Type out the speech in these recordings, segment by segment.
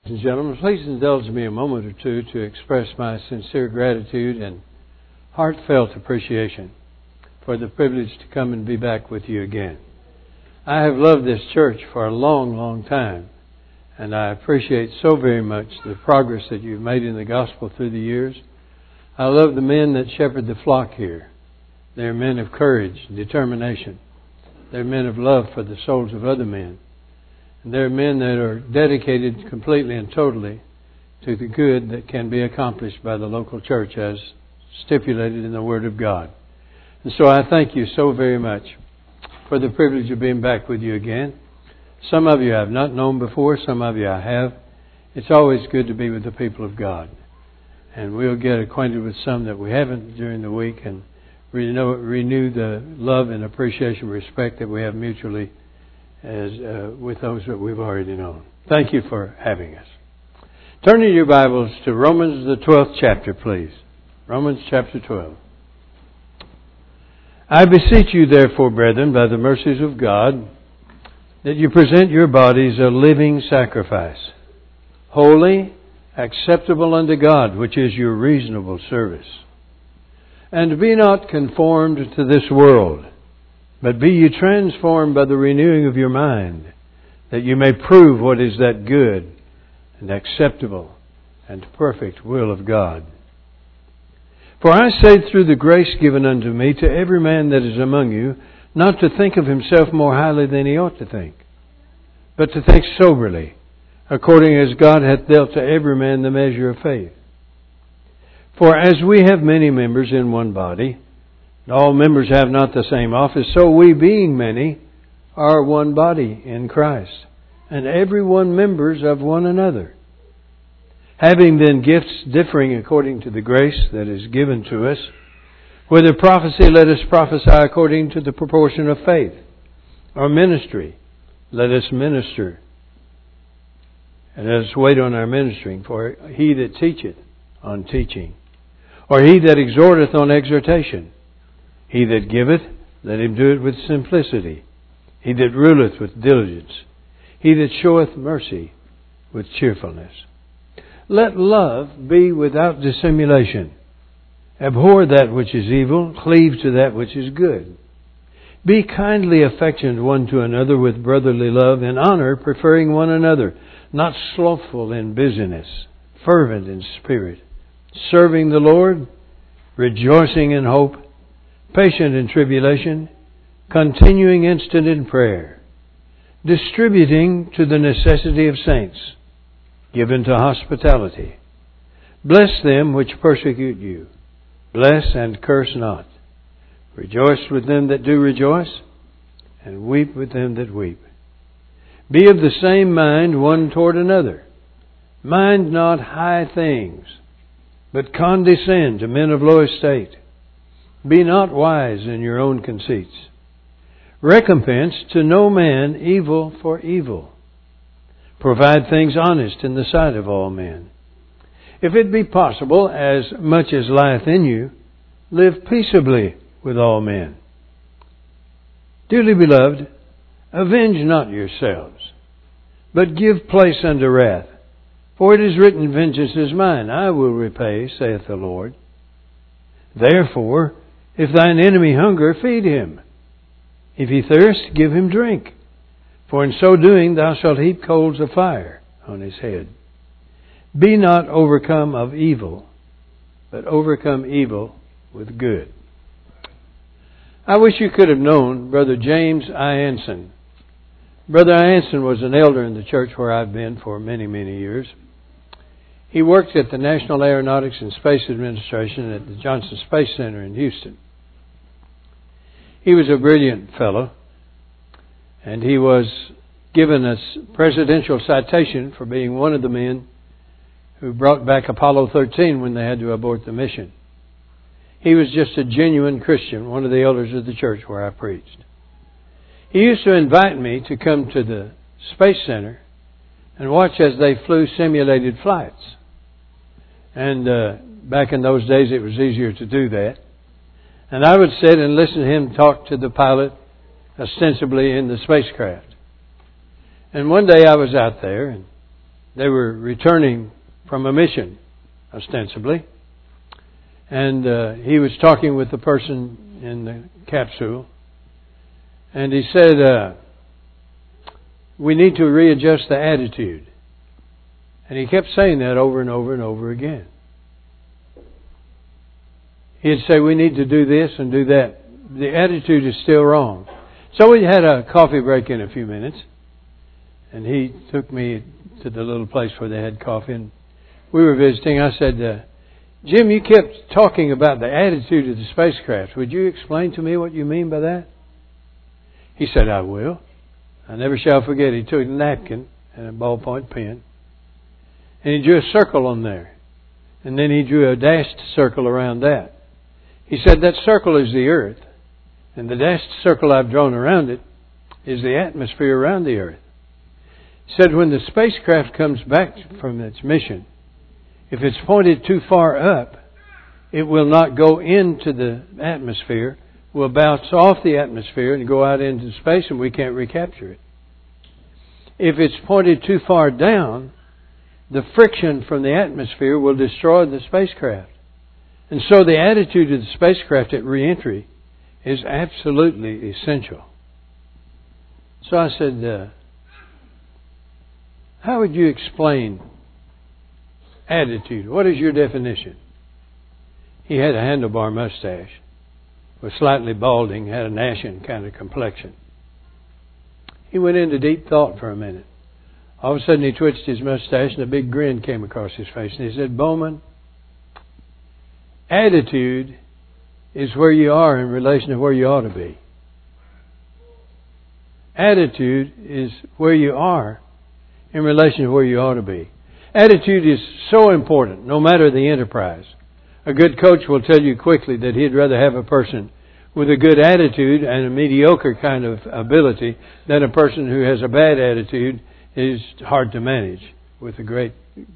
Ladies and gentlemen, please indulge me a moment or two to express my sincere gratitude and heartfelt appreciation for the privilege to come and be back with you again. I have loved this church for a long, long time, and I appreciate so very much the progress that you've made in the gospel through the years. I love the men that shepherd the flock here. They're men of courage and determination. They're men of love for the souls of other men. They're men that are dedicated completely and totally to the good that can be accomplished by the local church as stipulated in the Word of God. And so I thank you so very much for the privilege of being back with you again. Some of you I have not known before, some of you I have. It's always good to be with the people of God. And we'll get acquainted with some that we haven't during the week and renew the love and appreciation and respect that we have mutually as with those that we've already known. Thank you for having us. Turn in your Bibles to Romans the 12th chapter, please. Romans chapter 12. I beseech you, therefore, brethren, by the mercies of God, that you present your bodies a living sacrifice, holy, acceptable unto God, which is your reasonable service. And be not conformed to this world, but be ye transformed by the renewing of your mind, that you may prove what is that good and acceptable and perfect will of God. For I say through the grace given unto me to every man that is among you, not to think of himself more highly than he ought to think, but to think soberly, according as God hath dealt to every man the measure of faith. For as we have many members in one body, and all members have not the same office, so we, being many, are one body in Christ, and every one members of one another. Having then gifts differing according to the grace that is given to us, whether prophecy, let us prophesy according to the proportion of faith, or ministry, let us minister. And let us wait on our ministering, for he that teacheth on teaching, or he that exhorteth on exhortation. He that giveth, let him do it with simplicity. He that ruleth with diligence. He that showeth mercy with cheerfulness. Let love be without dissimulation. Abhor that which is evil, cleave to that which is good. Be kindly affectioned one to another with brotherly love, in honor preferring one another, not slothful in busyness, fervent in spirit, serving the Lord, rejoicing in hope, patient in tribulation, continuing instant in prayer, distributing to the necessity of saints, given to hospitality. Bless them which persecute you. Bless and curse not. Rejoice with them that do rejoice, and weep with them that weep. Be of the same mind one toward another. Mind not high things, but condescend to men of low estate. Be not wise in your own conceits. Recompense to no man evil for evil. Provide things honest in the sight of all men. If it be possible, as much as lieth in you, live peaceably with all men. Dearly beloved, avenge not yourselves, but give place unto wrath. For it is written, vengeance is mine, I will repay, saith the Lord. Therefore, if thine enemy hunger, feed him. If he thirst, give him drink. For in so doing thou shalt heap coals of fire on his head. Be not overcome of evil, but overcome evil with good. I wish you could have known Brother James I. Anson. Brother Anson was an elder in the church where I've been for many, many years. He worked at the National Aeronautics and Space Administration at the Johnson Space Center in Houston. He was a brilliant fellow, and he was given a presidential citation for being one of the men who brought back Apollo 13 when they had to abort the mission. He was just a genuine Christian, one of the elders of the church where I preached. He used to invite me to come to the Space Center and watch as they flew simulated flights. And back in those days it was easier to do that. And I would sit and listen to him talk to the pilot, ostensibly in the spacecraft. And one day I was out there, and They were returning from a mission, ostensibly. And he was talking with the person in the capsule. And he said, we need to readjust the attitude. And he kept saying that over and over and over again. He'd say, we need to do this and do that. The attitude is still wrong. So we had a coffee break in a few minutes. And he took me to the little place where they had coffee. And we were visiting. I said, Jim, you kept talking about the attitude of the spacecraft. Would you explain to me what you mean by that? He said, I will. I never shall forget. He took a napkin and a ballpoint pen. And he drew a circle on there. And then he drew a dashed circle around that. He said, that circle is the earth. And the dashed circle I've drawn around it is the atmosphere around the earth. He said, when the spacecraft comes back from its mission, if it's pointed too far up, it will not go into the atmosphere, will bounce off the atmosphere and go out into space, and we can't recapture it. If it's pointed too far down, the friction from the atmosphere will destroy the spacecraft. And so the attitude of the spacecraft at re-entry is absolutely essential. So I said, how would you explain attitude? What is your definition? He had a handlebar mustache, was slightly balding, had an ashen kind of complexion. He went into deep thought for a minute. All of a sudden he twitched his mustache and a big grin came across his face. And he said, Bowman, attitude is where you are in relation to where you ought to be. Attitude is where you are in relation to where you ought to be. Attitude is so important, no matter the enterprise. A good coach will tell you quickly that he'd rather have a person with a good attitude and a mediocre kind of ability than a person who has a bad attitude is hard to manage with a great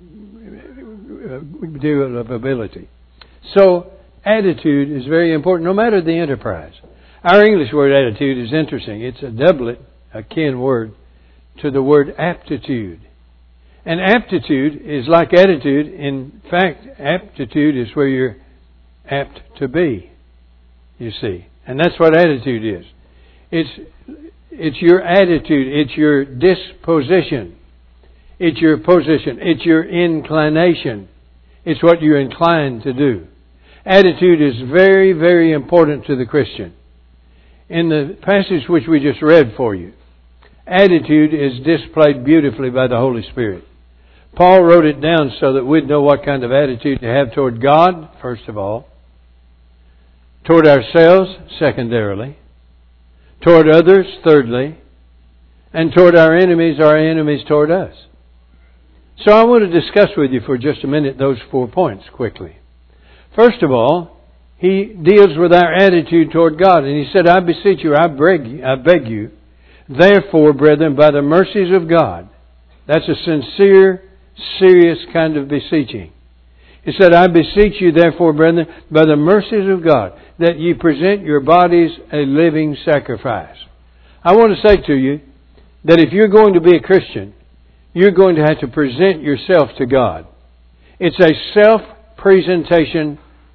deal of ability. So, attitude is very important, no matter the enterprise. Our English word attitude is interesting. It's a doublet, a kin word, to the word aptitude. And aptitude is like attitude. In fact, aptitude is where you're apt to be, you see. And that's what attitude is. It's your attitude. It's your disposition. It's your position. It's your inclination. It's what you're inclined to do. Attitude is very, very important to the Christian. In the passage which we just read for you, attitude is displayed beautifully by the Holy Spirit. Paul wrote it down so that we'd know what kind of attitude to have toward God, first of all, toward ourselves, secondarily, toward others, thirdly, and toward our enemies toward us. So I want to discuss with you for just a minute those 4 points quickly. First of all, he deals with our attitude toward God. And he said, I beseech you, I beg you, therefore, brethren, by the mercies of God. That's a sincere, serious kind of beseeching. He said, I beseech you, therefore, brethren, by the mercies of God, that ye present your bodies a living sacrifice. I want to say to you that if you're going to be a Christian, you're going to have to present yourself to God. It's a self-presentation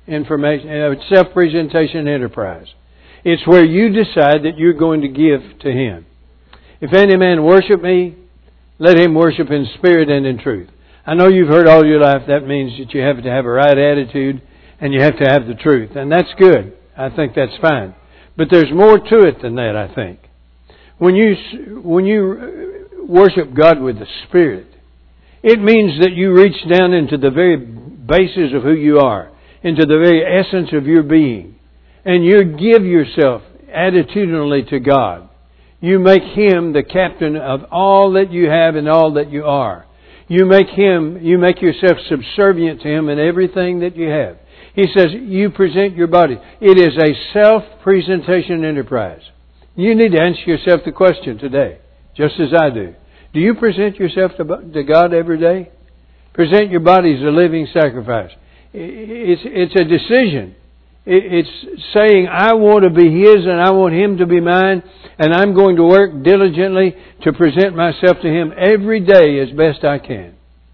enterprise. It's where you decide that you're going to give to Him. If any man worship me, let him worship in spirit and in truth. I know you've heard all your life that means that you have to have a right attitude and you have to have the truth. And that's good. I think that's fine. But there's more to it than that, I think. When you worship God with the Spirit, it means that you reach down into the very basis of who you are, into the very essence of your being. And you give yourself attitudinally to God. You make Him the captain of all that you have and all that you are. You make yourself subservient to Him in everything that you have. He says, you present your body. It is a self-presentation enterprise. You need to answer yourself the question today, just as I do. Do you present yourself to God every day? Present your body as a living sacrifice. It's a decision. It's saying, I want to be His and I want Him to be mine, and I'm going to work diligently to present myself to Him every day as best I can.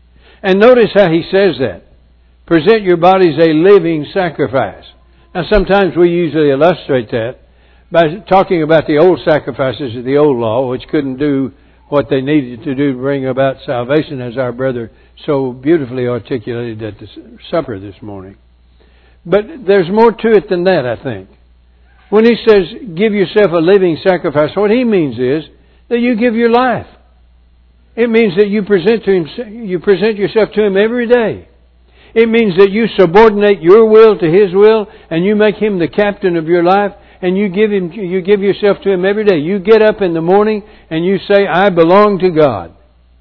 And notice how he says that. Present your bodies a living sacrifice. Now sometimes we usually illustrate that by talking about the old sacrifices of the old law, which couldn't do what they needed to do to bring about salvation, as our brother so beautifully articulated at the supper this morning. But there's more to it than that, I think. When he says, give yourself a living sacrifice, what he means is that you give your life. It means that you present yourself to Him every day. It means that you subordinate your will to His will, and you make Him the captain of your life, and you give yourself to Him every day. You get up in the morning and you say, I belong to God.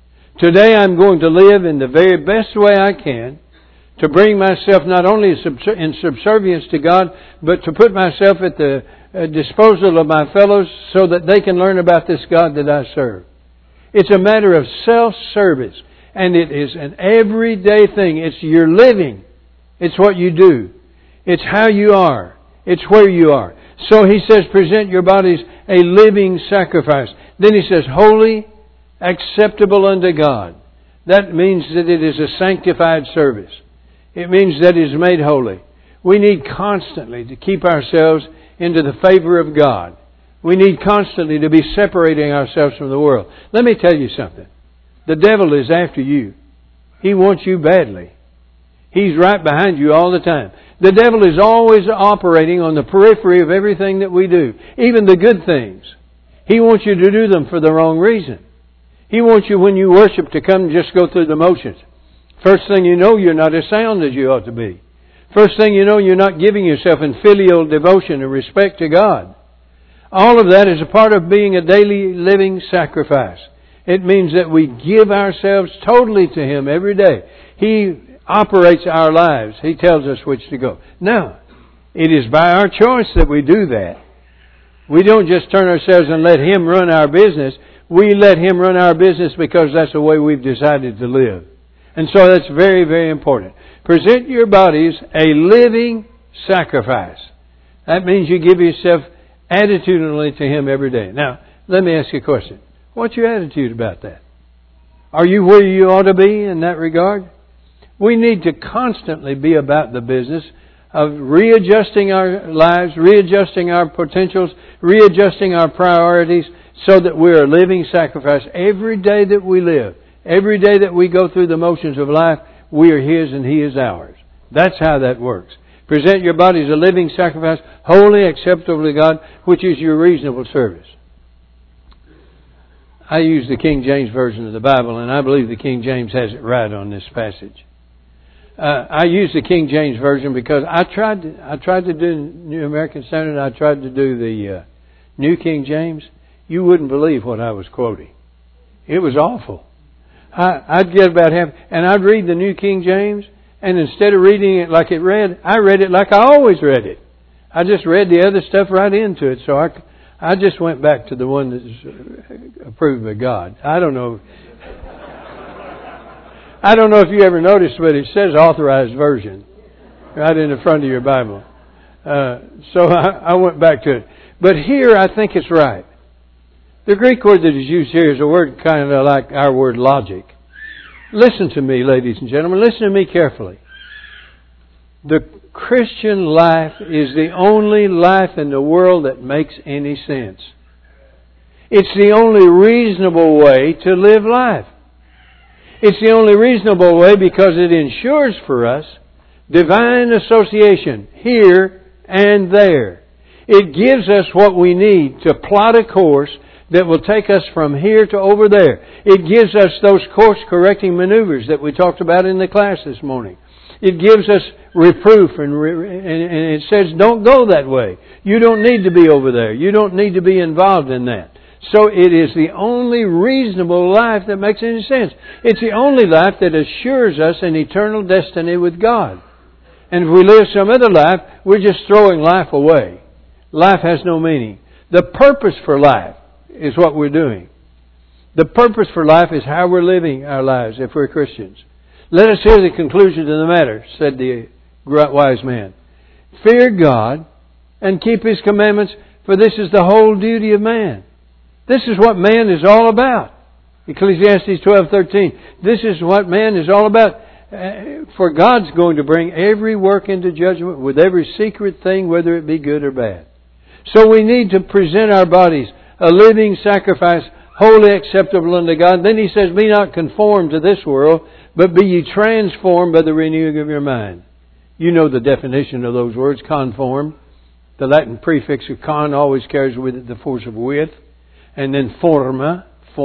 Today I'm going to live in the very best way I can to bring myself not only in subservience to God, but to put myself at the disposal of my fellows so that they can learn about this God that I serve. It's a matter of self-service. And it is an everyday thing. It's your living. It's what you do. It's how you are. It's where you are. So he says, present your bodies a living sacrifice. Then he says, holy, acceptable unto God. That means that it is a sanctified service. It means that it is made holy. We need constantly to keep ourselves into the favor of God. We need constantly to be separating ourselves from the world. Let me tell you something. The devil is after you. He wants you badly. He's right behind you all the time. The devil is always operating on the periphery of everything that we do, even the good things. He wants you to do them for the wrong reason. He wants you, when you worship, to come and just go through the motions. First thing you know, you're not as sound as you ought to be. First thing you know, you're not giving yourself in filial devotion and respect to God. All of that is a part of being a daily living sacrifice. It means that we give ourselves totally to Him every day. He operates our lives. He tells us which to go. Now, it is by our choice that we do that. We don't just turn ourselves and let Him run our business. We let Him run our business because that's the way we've decided to live. And so that's very, very important. Present your bodies a living sacrifice. That means you give yourself attitudinally to Him every day. Now, let me ask you a question. What's your attitude about that? Are you where you ought to be in that regard? We need to constantly be about the business of readjusting our lives, readjusting our potentials, readjusting our priorities so that we're a living sacrifice every day that we live. Every day that we go through the motions of life, we are His and He is ours. That's how that works. Present your body as a living sacrifice, holy, acceptable to God, which is your reasonable service. I use the King James Version of the Bible, and I believe the King James has it right on this passage. I use the King James Version because I tried to do New American Standard. I tried to do the New King James. You wouldn't believe what I was quoting. It was awful. I'd get about half, and I'd read the New King James, and instead of reading it like it read, I read it like I always read it. I just read the other stuff right into it, so I just went back to the one that's approved by God. I don't know if you ever noticed, but it says authorized version right in the front of your Bible. So I went back to it. But here I think it's right. The Greek word that is used here is a word kind of like our word logic. Listen to me, ladies and gentlemen. Listen to me carefully. The Christian life is the only life in the world that makes any sense. It's the only reasonable way to live life. It's the only reasonable way because it ensures for us divine association here and there. It gives us what we need to plot a course that will take us from here to over there. It gives us those course-correcting maneuvers that we talked about in the class this morning. It gives us reproof and it says, don't go that way. You don't need to be over there. You don't need to be involved in that. So it is the only reasonable life that makes any sense. It's the only life that assures us an eternal destiny with God. And if we live some other life, we're just throwing life away. Life has no meaning. The purpose for life is what we're doing. The purpose for life is how we're living our lives if we're Christians. Let us hear the conclusion to the matter, said the wise man. Fear God and keep His commandments, for this is the whole duty of man. This is what man is all about. Ecclesiastes 12:13. This is what man is all about. For God's going to bring every work into judgment with every secret thing, whether it be good or bad. So we need to present our bodies a living sacrifice, wholly acceptable unto God. Then He says, be not conformed to this world, but be ye transformed by the renewing of your mind. You know the definition of those words, conform. The Latin prefix of con always carries with it the force of with. And then forma,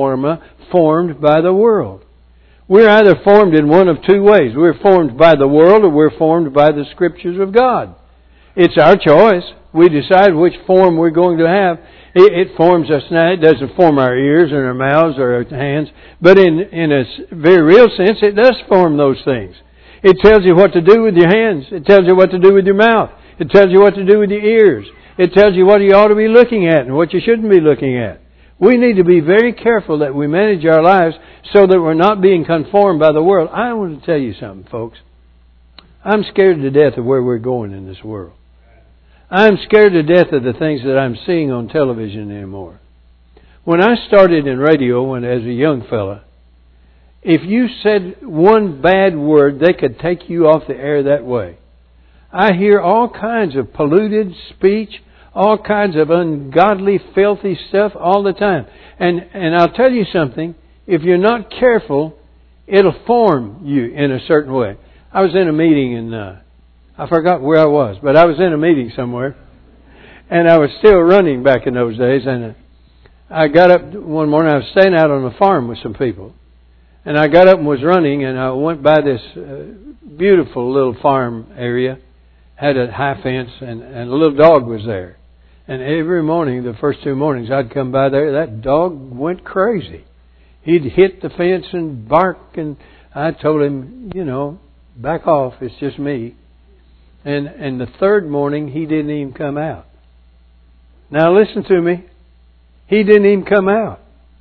formed by the world. We're either formed in one of two ways. We're formed by the world or we're formed by the Scriptures of God. It's our choice. We decide which form we're going to have. It forms us now. It doesn't form our ears or our mouths or our hands. But in a very real sense, it does form those things. It tells you what to do with your hands. It tells you what to do with your mouth. It tells you what to do with your ears. It tells you what you ought to be looking at and what you shouldn't be looking at. We need to be very careful that we manage our lives so that we're not being conformed by the world. I want to tell you something, folks. I'm scared to death of where we're going in this world. I'm scared to death of the things that I'm seeing on television anymore. When I started in radio as a young fella, if you said one bad word, they could take you off the air that way. I hear all kinds of polluted speech, all kinds of ungodly, filthy stuff all the time. And I'll tell you something, if you're not careful, it'll form you in a certain way. I was in a meeting and I forgot where I was, but I was in a meeting somewhere. And I was still running back in those days. And I got up one morning, I was staying out on a farm with some people. And I got up and was running and I went by this beautiful little farm area. Had a high fence and a little dog was there. And every morning, the first 2 mornings I'd come by there, that dog went crazy. He'd hit the fence and bark, and I told him, back off, it's just me. And the third morning, he didn't even come out. Now listen to me. He didn't even come out.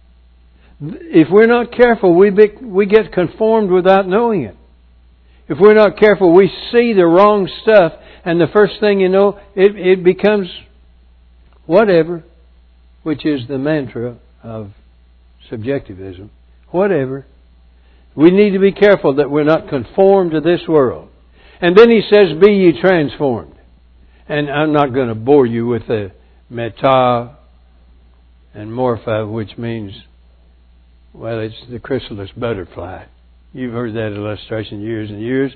If we're not careful, we get conformed without knowing it. If we're not careful, we see the wrong stuff, and the first thing you know, it becomes whatever, which is the mantra of subjectivism. Whatever. We need to be careful that we're not conformed to this world. And then He says, be ye transformed. And I'm not going to bore you with the meta and morpha, which means, well, it's the chrysalis butterfly. You've heard that illustration years and years.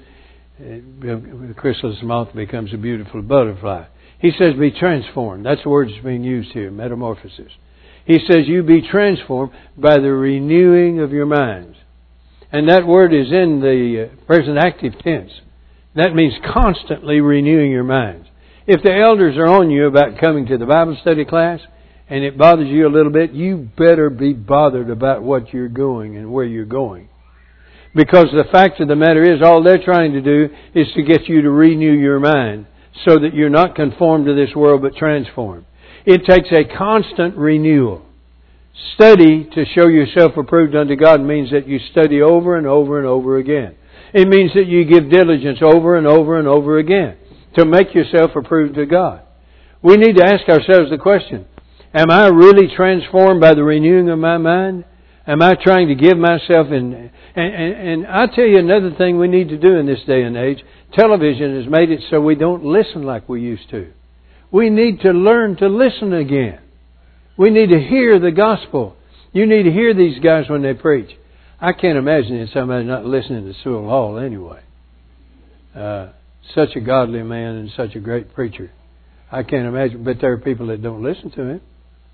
The chrysalis moth becomes a beautiful butterfly. He says, be transformed. That's the word that's being used here, metamorphosis. He says, you be transformed by the renewing of your minds. And that word is in the present active tense. That means constantly renewing your minds. If the elders are on you about coming to the Bible study class, and it bothers you a little bit, you better be bothered about what you're going and where you're going. Because the fact of the matter is, all they're trying to do is to get you to renew your mind so that you're not conformed to this world but transformed. It takes a constant renewal. Study to show yourself approved unto God means that you study over and over and over again. It means that you give diligence over and over and over again to make yourself approved to God. We need to ask ourselves the question, am I really transformed by the renewing of my mind? Am I trying to give myself in... And I'll tell you another thing we need to do in this day and age. Television has made it so we don't listen like we used to. We need to learn to listen again. We need to hear the gospel. You need to hear these guys when they preach. I can't imagine somebody not listening to Sewell Hall anyway. Such a godly man and such a great preacher. I can't imagine, but there are people that don't listen to him.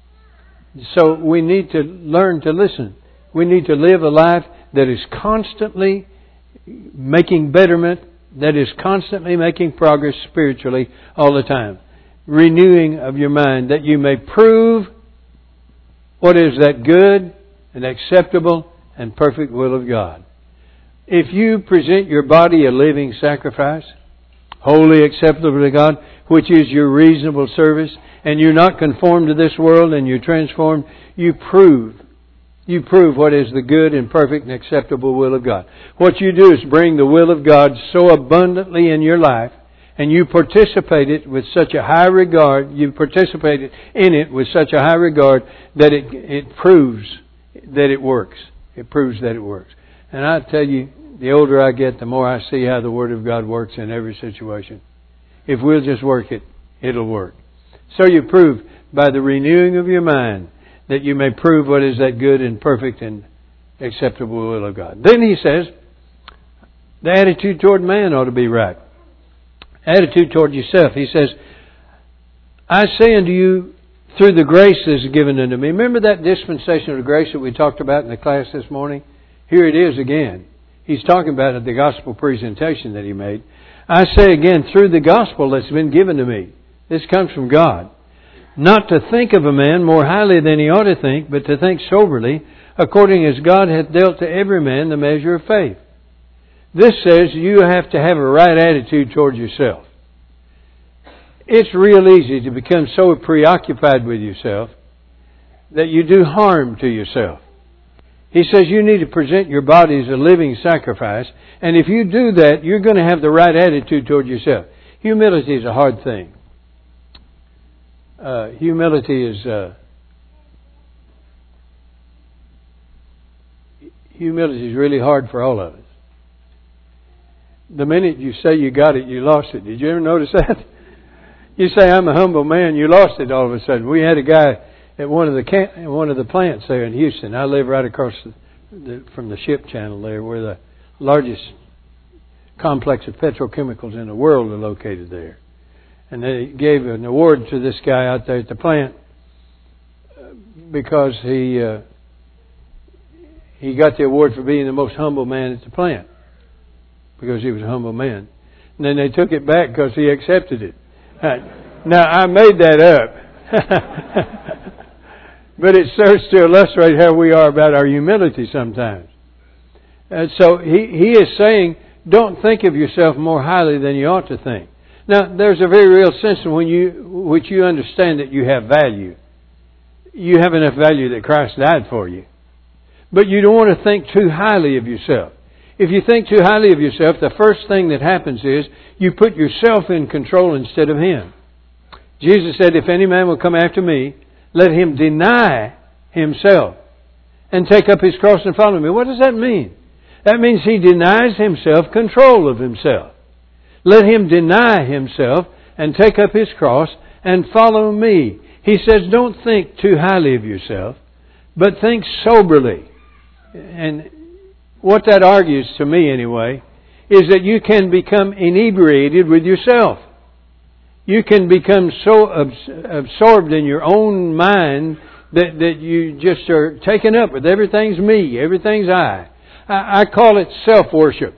So we need to learn to listen. We need to live a life that is constantly making betterment, that is constantly making progress spiritually all the time. Renewing of your mind, that you may prove what is that good and acceptable and perfect will of God. If you present your body a living sacrifice, wholly acceptable to God, which is your reasonable service, and you're not conformed to this world and you're transformed, you prove what is the good and perfect and acceptable will of God. What you do is bring the will of God so abundantly in your life, and you participate it with such a high regard, you participate in it with such a high regard that it proves that it works. It proves that it works. And I tell you, the older I get, the more I see how the Word of God works in every situation. If we'll just work it, it'll work. So you prove by the renewing of your mind that you may prove what is that good and perfect and acceptable will of God. Then he says, the attitude toward man ought to be right. Attitude toward yourself. He says, I say unto you, through the grace that is given unto me. Remember that dispensation of grace that we talked about in the class this morning? Here it is again. He's talking about the gospel presentation that he made. I say again, through the gospel that's been given to me. This comes from God. Not to think of a man more highly than he ought to think, but to think soberly, according as God hath dealt to every man the measure of faith. This says you have to have a right attitude toward yourself. It's real easy to become so preoccupied with yourself that you do harm to yourself. He says you need to present your body as a living sacrifice, and if you do that, you're going to have the right attitude toward yourself. Humility is a hard thing. Humility is really hard for all of us. The minute you say you got it, you lost it. Did you ever notice that? You say, I'm a humble man, you lost it all of a sudden. We had a guy at one of the plants there in Houston. I live right across from the ship channel there, where the largest complex of petrochemicals in the world are located there. And they gave an award to this guy out there at the plant because he got the award for being the most humble man at the plant, because he was a humble man. And then they took it back because he accepted it. Now, I made that up. But it serves to illustrate how we are about our humility sometimes. And so he is saying, don't think of yourself more highly than you ought to think. Now, there's a very real sense in which you understand that you have value. You have enough value that Christ died for you. But you don't want to think too highly of yourself. If you think too highly of yourself, the first thing that happens is you put yourself in control instead of Him. Jesus said, if any man will come after me, let him deny himself and take up his cross and follow me. What does that mean? That means he denies himself control of himself. Let him deny himself and take up his cross and follow me. He says, don't think too highly of yourself, but think soberly. And what that argues to me anyway is that you can become inebriated with yourself. You can become so absorbed in your own mind that you just are taken up with everything's me, everything's I. I call it self-worship.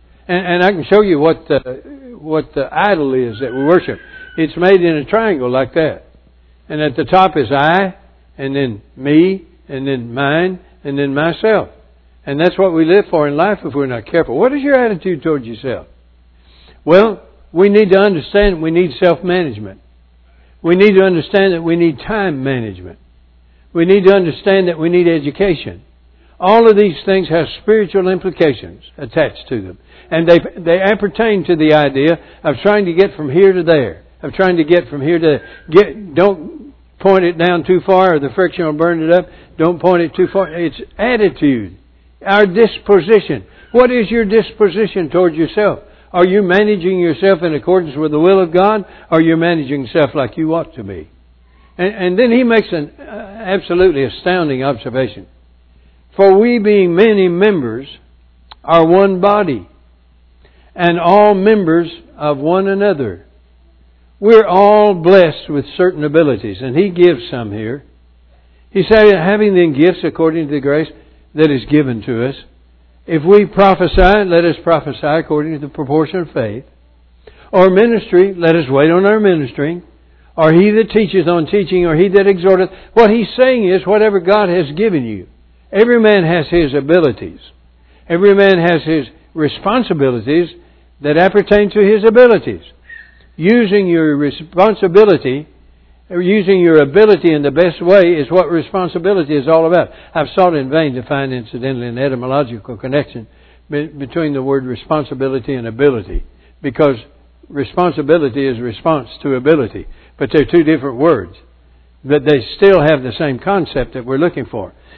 And I can show you what the idol is that we worship. It's made in a triangle like that. And at the top is I, and then me, and then mine, and then myself. And that's what we live for in life if we're not careful. What is your attitude towards yourself? Well, we need to understand we need self-management. We need to understand that we need time management. We need to understand that we need education. All of these things have spiritual implications attached to them. And they appertain to the idea of trying to get from here to there. Of trying to get from here to there. Don't point it down too far or the friction will burn it up. Don't point it too far. It's attitude. Our disposition. What is your disposition towards yourself? Are you managing yourself in accordance with the will of God? Or are you managing yourself like you ought to be? And then he makes an absolutely astounding observation. For we being many members are one body, and all members of one another. We're all blessed with certain abilities, and he gives some here. He said, having then gifts according to the grace that is given to us. If we prophesy, let us prophesy according to the proportion of faith. Or ministry, let us wait on our ministering. Or he that teacheth on teaching, or he that exhorteth. What he's saying is, whatever God has given you. Every man has his abilities. Every man has his responsibilities that appertain to his abilities. Using your responsibility, or using your ability in the best way is what responsibility is all about. I've sought in vain to find, incidentally, an etymological connection between the word responsibility and ability. Because responsibility is response to ability. But they're two different words. But they still have the same concept that we're looking for.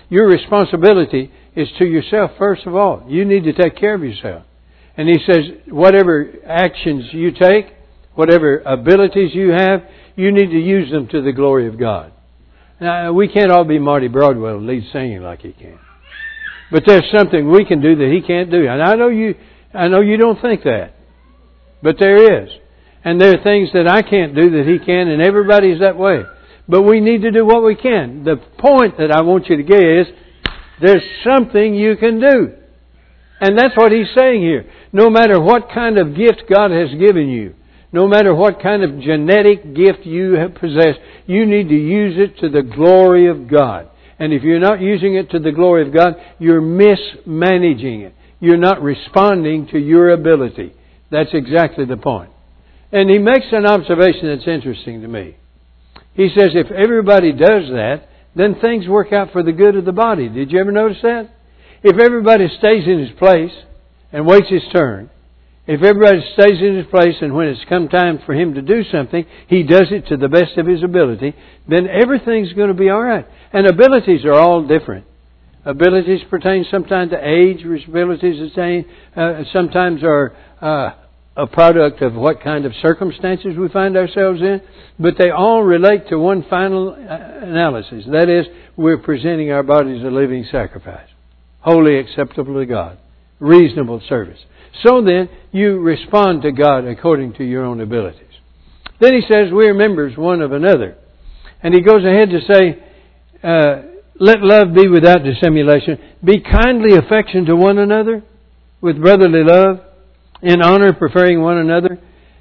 Your responsibility is to yourself first of all. You need to take care of yourself. And He says, whatever actions you take, whatever abilities you have, you need to use them to the glory of God. Now, we can't all be Marty Broadwell lead singing like He can. But there's something we can do that He can't do. And I know you don't think that. But there is. And there are things that I can't do that He can, and everybody's that way. But we need to do what we can. The point that I want you to get is, there's something you can do. And that's what He's saying here. No matter what kind of gift God has given you, no matter what kind of genetic gift you have possessed, you need to use it to the glory of God. And if you're not using it to the glory of God, you're mismanaging it. You're not responding to your ability. That's exactly the point. And He makes an observation that's interesting to me. He says if everybody does that, then things work out for the good of the body. Did you ever notice that? If everybody stays in his place and waits his turn, if everybody stays in his place and when it's come time for him to do something, he does it to the best of his ability, then everything's going to be all right. And abilities are all different. Abilities pertain sometimes to age. Abilities sometimes are a product of what kind of circumstances we find ourselves in. But they all relate to one final analysis. That is, we're presenting our bodies a living sacrifice, wholly acceptable to God, reasonable service. So then, you respond to God according to your own abilities. Then He says, we are members one of another. And He goes ahead to say, let love be without dissimulation. Be kindly affectioned to one another with brotherly love, in honor preferring one another.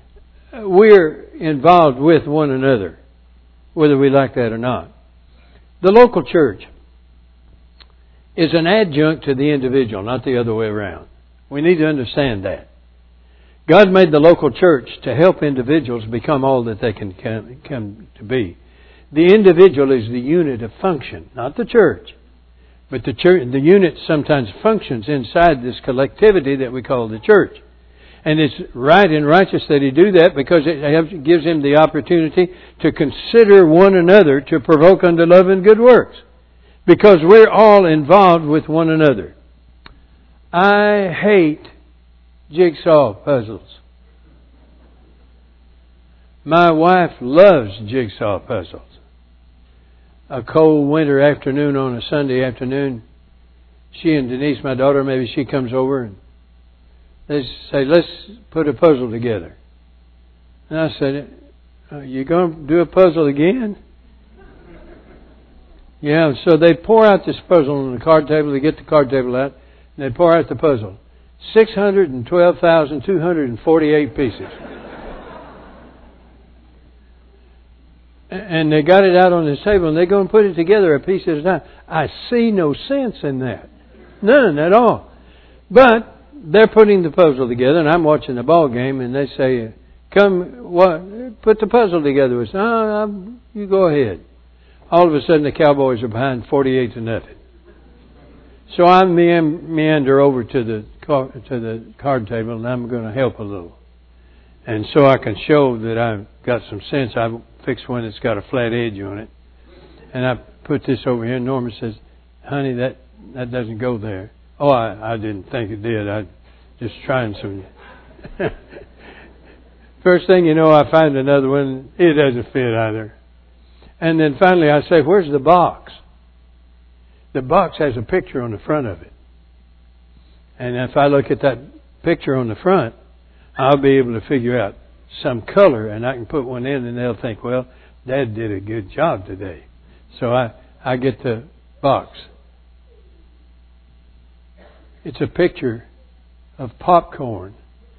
We're involved with one another, whether we like that or not. The local church is an adjunct to the individual, not the other way around. We need to understand that. God made the local church to help individuals become all that they can come to be. The individual is the unit of function, not the church. But the unit sometimes functions inside this collectivity that we call the church. And it's right and righteous that he do that because it gives him the opportunity to consider one another to provoke unto love and good works. Because we're all involved with one another. I hate jigsaw puzzles. My wife loves jigsaw puzzles. A cold winter afternoon on a Sunday afternoon, she and Denise, my daughter, maybe she comes over and they say, let's put a puzzle together. And I said, you going to do a puzzle again? Yeah, so they pour out this puzzle on the card table. They get the card table out and they pour out the puzzle. 612,248 pieces. And they got it out on this table and they're going to put it together a piece at a time. I see no sense in that. None at all. But they're putting the puzzle together and I'm watching the ball game and they say, put the puzzle together. We say, you go ahead. All of a sudden the Cowboys are behind 48-0. So I meander over to the card table and I'm going to help a little. And so I can show that I've got some sense. I fix one that's got a flat edge on it. And I put this over here. Norma says, honey, that doesn't go there. Oh, I didn't think it did. I just trying some. First thing you know, I find another one. It doesn't fit either. And then finally I say, where's the box? The box has a picture on the front of it. And if I look at that picture on the front, I'll be able to figure out some color and I can put one in and they'll think, well, Dad did a good job today. So I get the box. It's a picture of popcorn.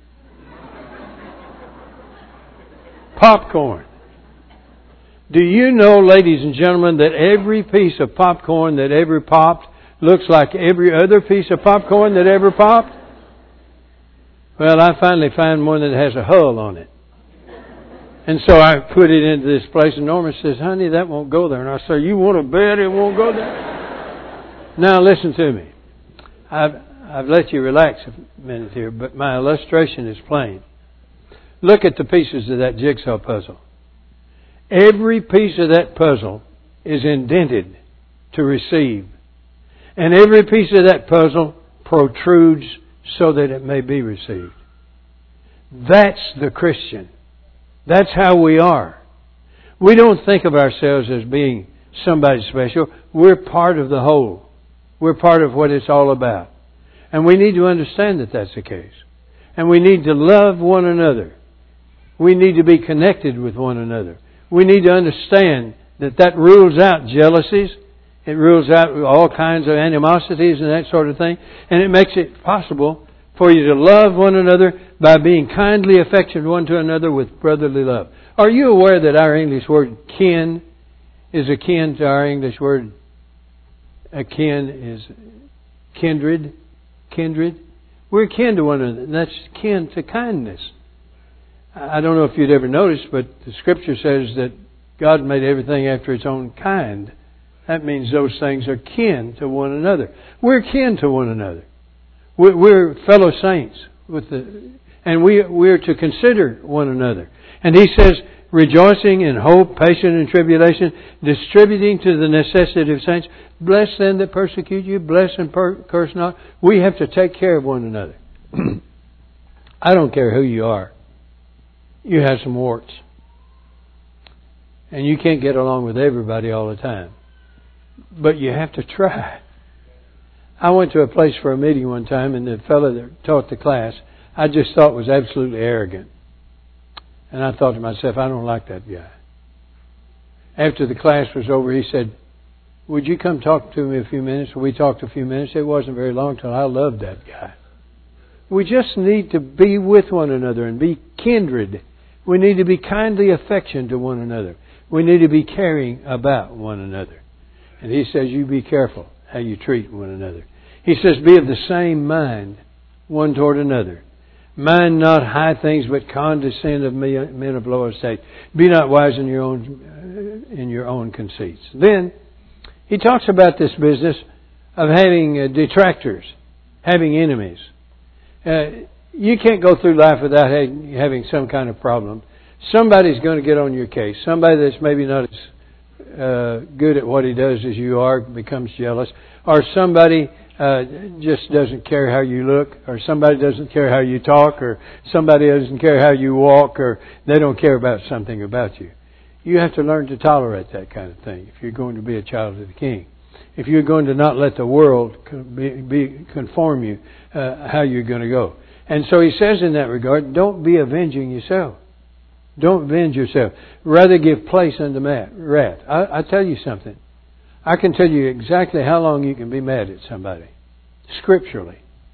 Popcorn. Do you know, ladies and gentlemen, that every piece of popcorn that ever popped looks like every other piece of popcorn that ever popped? Well, I finally found one that has a hull on it. And so I put it into this place and Norma says, honey, that won't go there. And I say, you want to bet it won't go there? Now listen to me. I've let you relax a minute here, but my illustration is plain. Look at the pieces of that jigsaw puzzle. Every piece of that puzzle is indented to receive And every piece of that puzzle protrudes so that it may be received. That's the Christian. That's how we are. We don't think of ourselves as being somebody special. We're part of the whole. We're part of what it's all about. And we need to understand that that's the case. And we need to love one another. We need to be connected with one another. We need to understand that that rules out jealousies. It rules out all kinds of animosities and that sort of thing. And it makes it possible for you to love one another by being kindly affectionate one to another with brotherly love. Are you aware that our English word kin is akin to our English word akin is kindred? Kindred. We're kin to one another. And that's kin to kindness. I don't know if you'd ever noticed, but the Scripture says that God made everything after its own kind. That means those things are kin to one another. We're kin to one another. We're fellow saints and we're to consider one another. And he says, rejoicing in hope, patient in tribulation, distributing to the necessity of saints. Bless them that persecute you, bless and curse not. We have to take care of one another. I don't care who you are. You have some warts. And you can't get along with everybody all the time. But you have to try. I went to a place for a meeting one time, and the fellow that taught the class, I just thought was absolutely arrogant. And I thought to myself, I don't like that guy. After the class was over, he said, would you come talk to me a few minutes? We talked a few minutes. It wasn't very long till I loved that guy. We just need to be with one another and be kindred. We need to be kindly affectionate to one another. We need to be caring about one another. And he says, you be careful how you treat one another. He says, be of the same mind one toward another. Mind not high things, but condescend of men of low estate. Be not wise in your own conceits. Then he talks about this business of having detractors, having enemies. You can't go through life without having some kind of problem. Somebody's going to get on your case. Somebody that's maybe not as good at what he does as you are becomes jealous. Or somebody just doesn't care how you look. Or somebody doesn't care how you talk. Or somebody doesn't care how you walk. Or they don't care about something about you. You have to learn to tolerate that kind of thing if you're going to be a child of the King. If you're going to not let the world conform you, how you're going to go. And so he says in that regard, don't be avenging yourself. Don't avenge yourself. Rather give place unto wrath. I tell you something. I can tell you exactly how long you can be mad at somebody. Scripturally.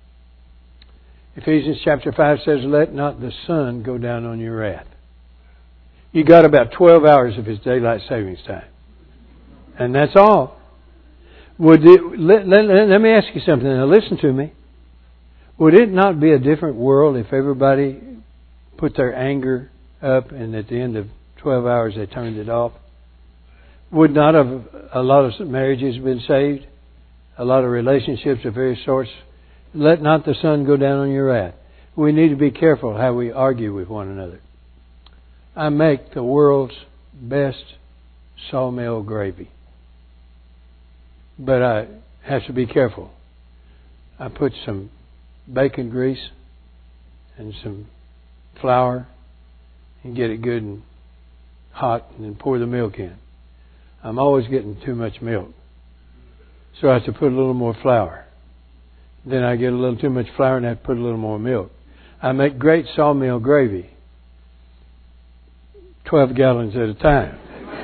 Ephesians chapter 5 says, let not the sun go down on your wrath. You got about 12 hours of his daylight savings time. And that's all. Let me ask you something. Now listen to me. Would it not be a different world if everybody put their anger up and at the end of 12 hours they turned it off? Would not have a lot of marriages been saved? A lot of relationships of various sorts? Let not the sun go down on your wrath. We need to be careful how we argue with one another. I make the world's best sawmill gravy. But I have to be careful. I put some bacon grease and some flour and get it good and hot and then pour the milk in. I'm always getting too much milk. So I have to put a little more flour. Then I get a little too much flour and I have to put a little more milk. I make great sawmill gravy. 12 gallons at a time.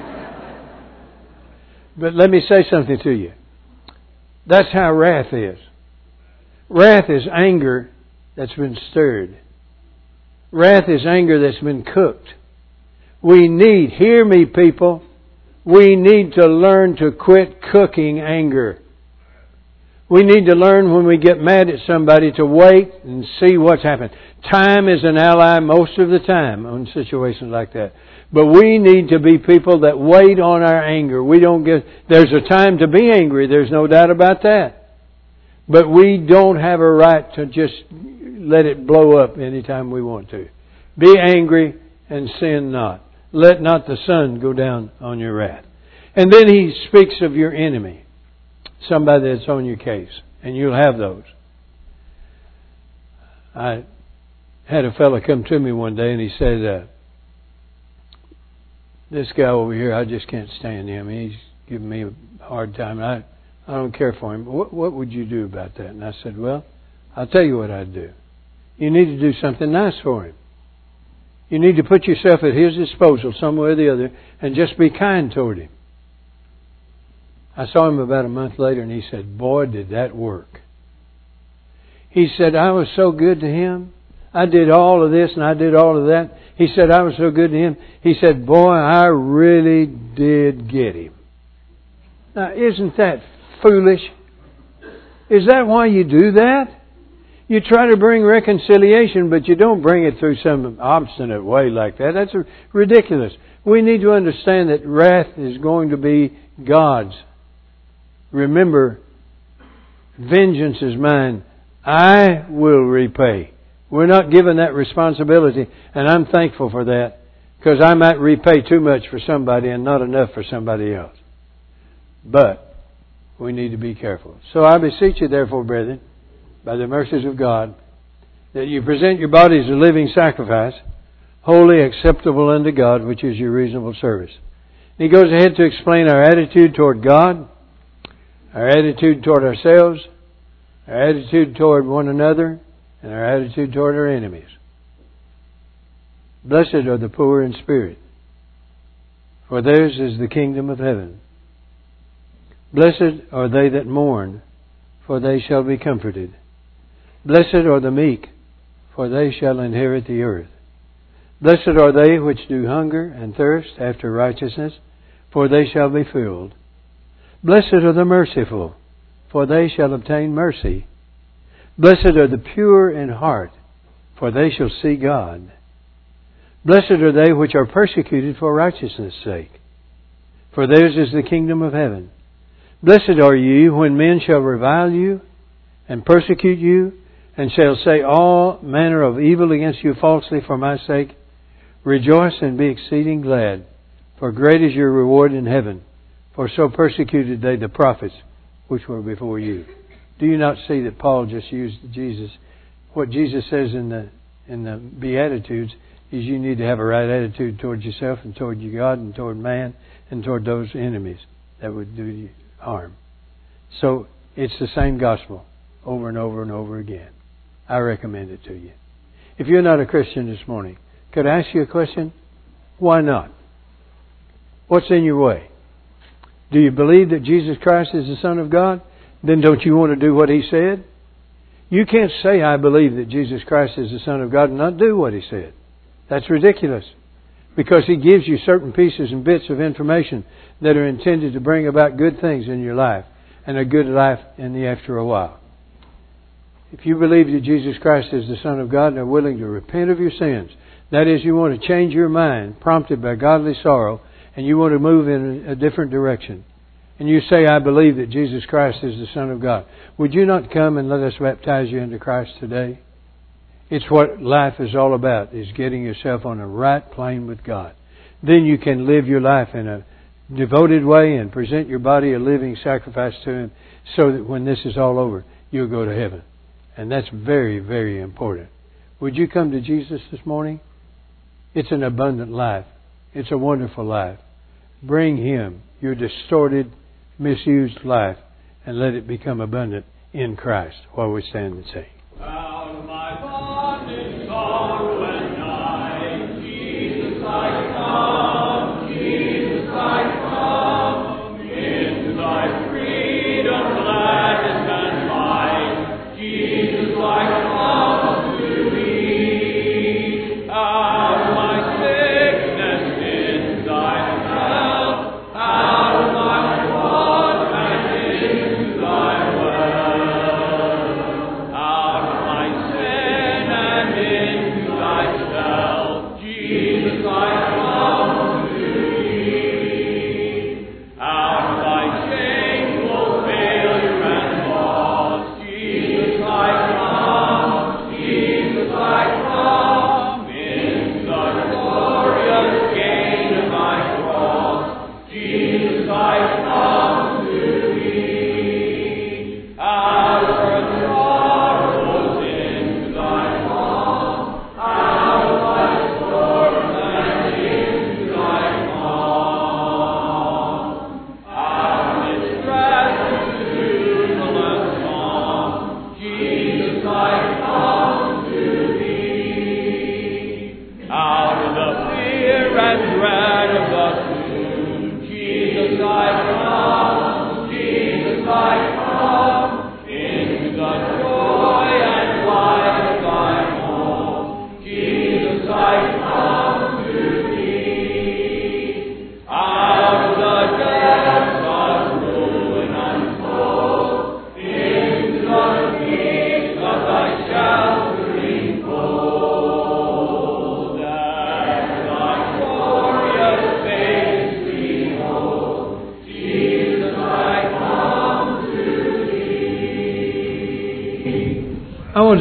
But let me say something to you. That's how wrath is. Wrath is anger that's been stirred. Wrath is anger that's been cooked. Hear me people, we need to learn to quit cooking anger. We need to learn when we get mad at somebody to wait and see what's happened. Time is an ally most of the time on situations like that. But we need to be people that wait on our anger. There's a time to be angry, there's no doubt about that. But we don't have a right to just let it blow up anytime we want to. Be angry and sin not. Let not the sun go down on your wrath. And then he speaks of your enemy. somebody that's on your case. And you'll have those. I had a fellow come to me one day and he said, this guy over here, I just can't stand him. He's giving me a hard time. I don't care for him. What would you do about that? And I said, well, I'll tell you what I'd do. You need to do something nice for him. You need to put yourself at his disposal some way or the other and just be kind toward him. I saw him about a month later and he said, boy, did that work. He said, I was so good to him. I did all of this and I did all of that. He said, I was so good to him. He said, boy, I really did get him. Now, isn't that foolish? Is that why you do that? You try to bring reconciliation, but you don't bring it through some obstinate way like that. That's ridiculous. We need to understand that wrath is going to be God's. Remember, vengeance is mine. I will repay. We're not given that responsibility, and I'm thankful for that, because I might repay too much for somebody and not enough for somebody else. But we need to be careful. So I beseech you, therefore, brethren, by the mercies of God, that you present your bodies a living sacrifice, holy, acceptable unto God, which is your reasonable service. And he goes ahead to explain our attitude toward God, our attitude toward ourselves, our attitude toward one another, and our attitude toward our enemies. Blessed are the poor in spirit, for theirs is the kingdom of heaven. Blessed are they that mourn, for they shall be comforted. Blessed are the meek, for they shall inherit the earth. Blessed are they which do hunger and thirst after righteousness, for they shall be filled. Blessed are the merciful, for they shall obtain mercy. Blessed are the pure in heart, for they shall see God. Blessed are they which are persecuted for righteousness' sake, for theirs is the kingdom of heaven. Blessed are ye when men shall revile you and persecute you, and shall say all manner of evil against you falsely for my sake. Rejoice and be exceeding glad, for great is your reward in heaven. For so persecuted they the prophets which were before you. Do you not see that Paul just used Jesus? What Jesus says in the Beatitudes is you need to have a right attitude toward yourself and toward your God and toward man and toward those enemies that would do you harm. So it's the same gospel over and over and over again. I recommend it to you. If you're not a Christian this morning, could I ask you a question? Why not? What's in your way? Do you believe that Jesus Christ is the Son of God? Then don't you want to do what He said? You can't say, I believe that Jesus Christ is the Son of God and not do what He said. That's ridiculous. Because He gives you certain pieces and bits of information that are intended to bring about good things in your life and a good life in the after a while. If you believe that Jesus Christ is the Son of God and are willing to repent of your sins, that is, you want to change your mind, prompted by godly sorrow, and you want to move in a different direction, and you say, I believe that Jesus Christ is the Son of God, would you not come and let us baptize you into Christ today? It's what life is all about, is getting yourself on a right plane with God. Then you can live your life in a devoted way and present your body a living sacrifice to Him, so that when this is all over, you'll go to heaven. And that's very, very important. Would you come to Jesus this morning? It's an abundant life. It's a wonderful life. Bring Him your distorted, misused life and let it become abundant in Christ while we stand and sing. Out of my bondage, sorrow and night, Jesus I come, Jesus I come, into Thy freedom, gladness and light, Jesus I come to Thee. Out of my sickness, into Thy health, out of my want and into Thy wealth, out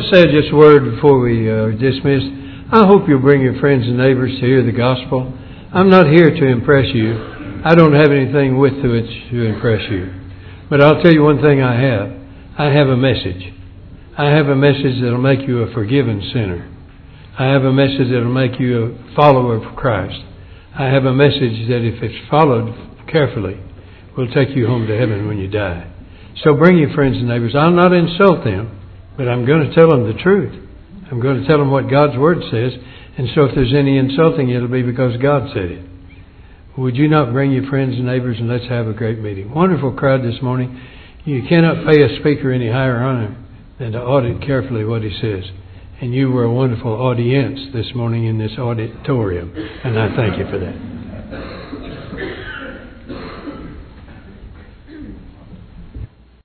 wanted to say just a word before we are dismissed. I hope you'll bring your friends and neighbors to hear the gospel. I'm not here to impress you. I don't have anything with it to impress you. But I'll tell you one thing I have. I have a message. I have a message that will make you a forgiven sinner. I have a message that will make you a follower of Christ. I have a message that if it's followed carefully, will take you home to heaven when you die. So bring your friends and neighbors. I'll not insult them, but I'm going to tell them the truth. I'm going to tell them what God's Word says. And so if there's any insulting, it'll be because God said it. Would you not bring your friends and neighbors and let's have a great meeting? Wonderful crowd this morning. You cannot pay a speaker any higher honor than to audit carefully what he says. And you were a wonderful audience this morning in this auditorium. And I thank you for that.